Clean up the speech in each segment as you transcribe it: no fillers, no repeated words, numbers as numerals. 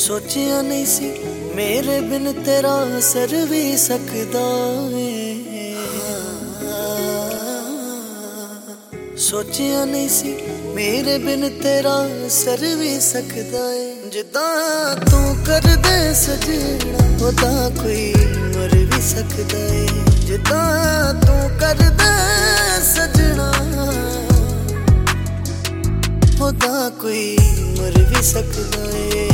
सोचिया नहीं सी मेरे बिन तेरा सर भी सकदा है। सोचिया नहीं सी मेरे बिन तेरा सर भी सकदा है। जिदा तू कर दे सजना ओदा कोई मर भी सकदा है। जिदा तू कर दे सजना ओदा कोई मर भी सकदा है।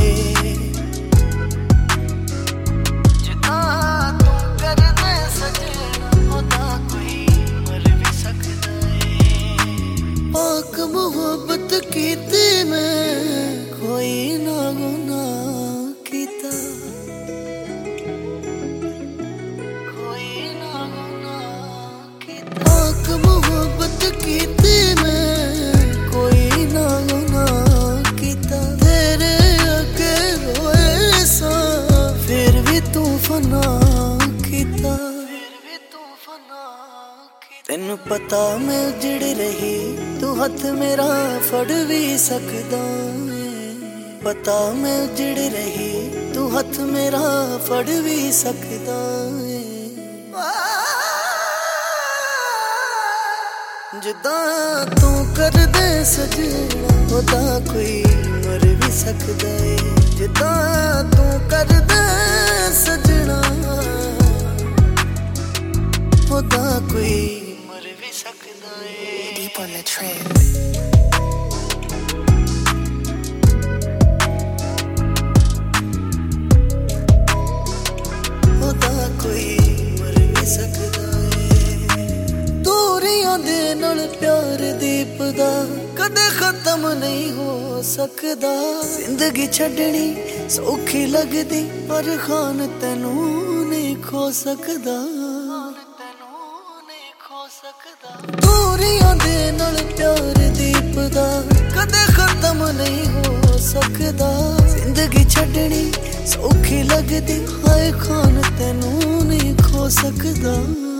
मोहब्बत कीती मैं कोई ना गुनाह कीता, कोई ना गुनाह कीता। पाक मोहब्बत कीती मैं कोई ना गुनाह कीता। तेरे अगे रोए सा फिर भी तू फना कीता, फिर भी तू फना कीता। तेनू पता मैं उजड़ रही तू हथ मेरा फड़ भी सकदा है। पता मैं उजड़ रही तू हथ मेरा फड़ भी सकदा है। जिदा तू कर दे सजना ओदा कोई मर भी सकदा है। जिदा तू कर दे सजना ओदा कोई मर भी सकदा है। Deep on the track. ओदा कोई मर भी सकदा है। दूरियां दे नाल प्यार दीपदा कदे खत्म नहीं हो सकदा। जिंदगी छड्डनी सौखी लगदी पर खान तैनू नहीं खो सकदा। दूरियां दे नाल प्यार दीपदा कदे खत्म नहीं हो सकदा। जिंदगी छड्डनी सौखी लगदी हाय खान तैनू नहीं खो सकदा।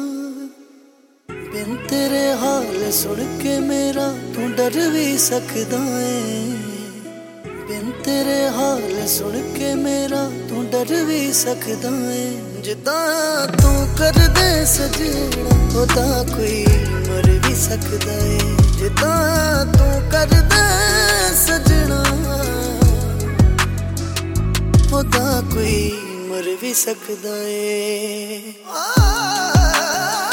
बिन तेरे हाल सुन के मेरा तू डर भी सकदा है। बिन तेरे हाल सुन के मेरा तू डर भी सकदा है। जिदा तू कर दे सजना ओदा कोई मर भी सकदा है। जिदा तू कर दे सजना ओदा कोई मर भी सकदा है।